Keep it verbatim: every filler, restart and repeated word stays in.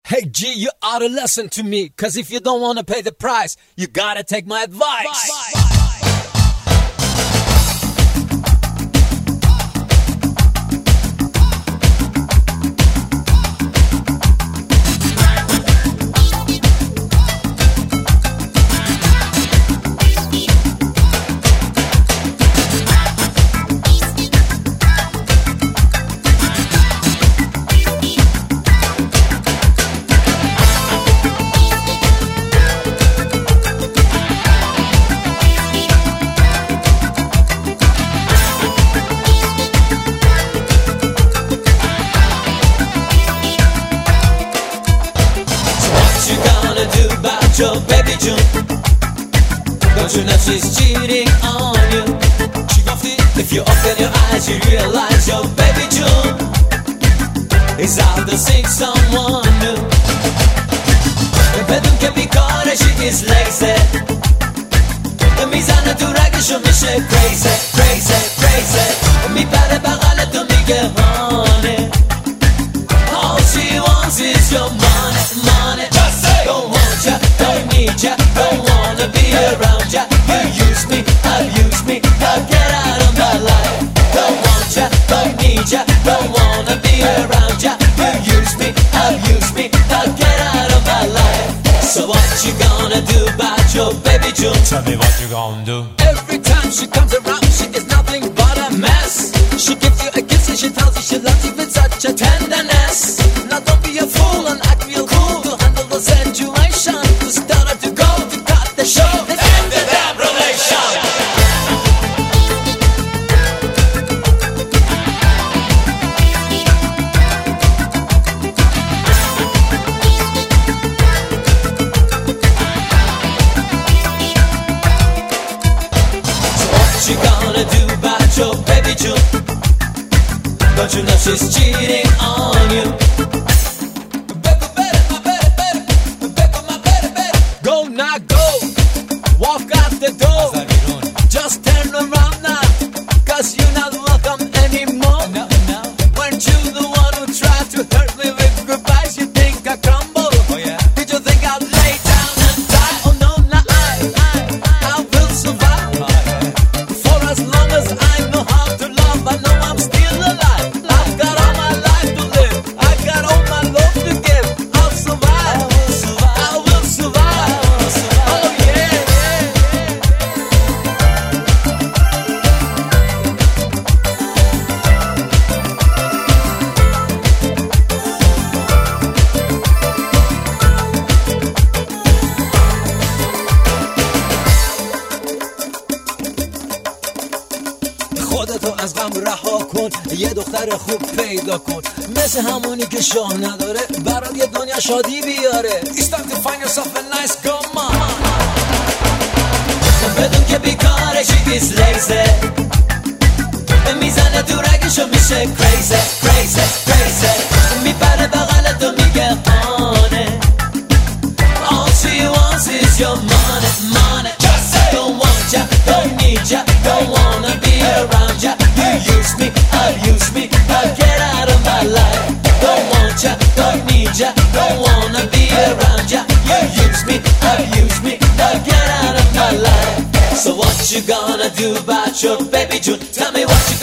Hey G, you ought to listen to me, cause if you don't wanna pay the price, you gotta take my advice. Bye, bye. Your baby June, don't you know she's cheating on you? If you open your eyes, you realize your baby June is out to seek someone new. بدون که بیکاره she is lazy. میزنه تو رگشو میشه crazy, crazy, crazy. میپره بغل تو میگه honey. All she wants is your money, money. Just say, don't want ya, don't need ya, don't wanna be around ya. You use me, abuse me, now get out of my life. Don't want ya, don't need ya, don't wanna be around ya. You use me, abuse me, now get out of my life. So what you gonna do about your baby June? Tell me what you gonna do. Every time she comes around, she is nothing but a mess. She gives you a kiss and she tells you she loves you with such a tenderness. Now don't be a fool and act real cool to handle the situation. To start her to go, to cut the show and end the damn relation. You gonna do about your baby June? Don't you know she's cheating on you? Go now, go. Walk out the door. Just turn around now, cause you're not welcome anymore. No, no. Weren't you the one who tried to hurt me with goodbyes? You think I crumble? Oh yeah. Did you think I'd lay down and die? Oh no, no, I, I, I will survive. Oh, yeah. For as long as I know how to love, I know I'm still alive. I've got all my life to live. I got all my love to give. I'll survive. I will survive. I will survive. I will survive. Oh yeah, yeah, خودتو از غم رها کن، یه دختر خوب پیدا کن، مثل همونی که شاه نداره برات یه دنیا شادی بیاره. It's time to find yourself a nice girl, mama. بدون که بیکاره she is lazy. میزنه تو رگشو میشه crazy, crazy, crazy. میپره بغل تو میگه honey. All she wants is your money, money. Just say, don't want ya, don't need ya, don't wanna be around ya. You use me, abuse me, now get out of my life. Don't want ya, don't need ya, don't wanna be around ya. You use me, abuse me, now get out of my life. So what you gonna do about your baby June? Tell me what you